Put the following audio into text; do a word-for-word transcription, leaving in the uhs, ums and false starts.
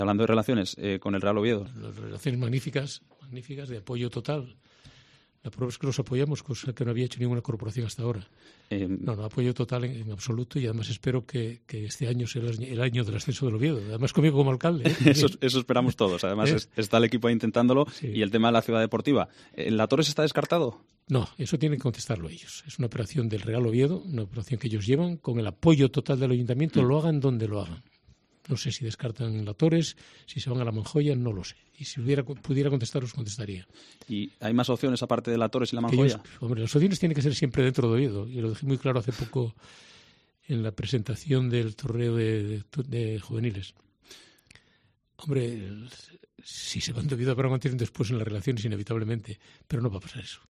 Hablando de relaciones eh, con el Real Oviedo. Las relaciones magníficas, magníficas, de apoyo total. La prueba es que los apoyamos, cosa que no había hecho ninguna corporación hasta ahora. Eh, no, no, apoyo total en, en absoluto, y además espero que, que este año sea el, el año del ascenso del Oviedo. Además conmigo como alcalde. ¿eh? eso, eso esperamos todos. Además ¿Eh? está el equipo ahí intentándolo. Sí. Y el tema de la ciudad deportiva. ¿En La Torres está descartado? No, eso tienen que contestarlo ellos. Es una operación del Real Oviedo, una operación que ellos llevan con el apoyo total del ayuntamiento, mm. lo hagan donde lo hagan. No sé si descartan La Torres, si se van a la Manjoya, no lo sé. Y si hubiera, pudiera contestar, os contestaría. ¿Y hay más opciones aparte de La Torres y la Manjoya? Ellos, hombre, las opciones tienen que ser siempre dentro de Oviedo. Y lo dejé muy claro hace poco en la presentación del torneo de, de, de juveniles. Hombre, si se van de Oviedo habrá mantienen después en las relaciones, inevitablemente. Pero no va a pasar eso.